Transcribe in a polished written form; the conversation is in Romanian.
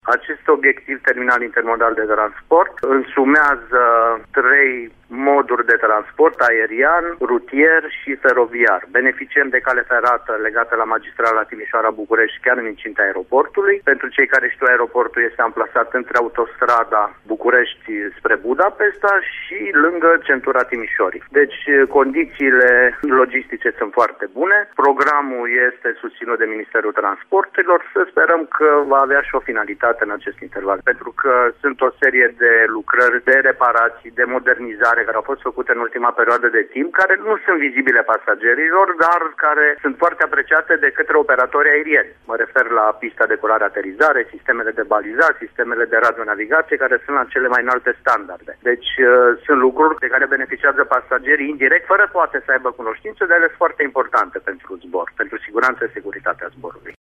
Acest obiectiv terminal intermodal de transport însumează 3 moduri de transport: aerian, rutier și feroviar. Beneficiem de cale ferată legată la magistrala Timișoara-București, chiar în incinta aeroportului. Pentru cei care știu, aeroportul este amplasat între autostrada București spre Budapesta și lângă centura Timișorii. Deci condițiile logistice sunt foarte bune. Programul este susținut de Ministerul Transporturilor. Să sperăm că va avea și o finalitate în acest interval, pentru că sunt o serie de lucrări de reparații, de modernizare care au fost făcute în ultima perioadă de timp, care nu sunt vizibile pasagerilor, dar care sunt foarte apreciate de către operatorii aerieni. Mă refer la pista de culare-aterizare, sistemele de balizare, sistemele de radionavigație, care sunt la cele mai înalte standarde. Deci sunt lucruri de care beneficiază pasagerii indirect, fără poate să aibă cunoștință, dar ele sunt foarte importante pentru zbor, pentru siguranța și securitatea zborului.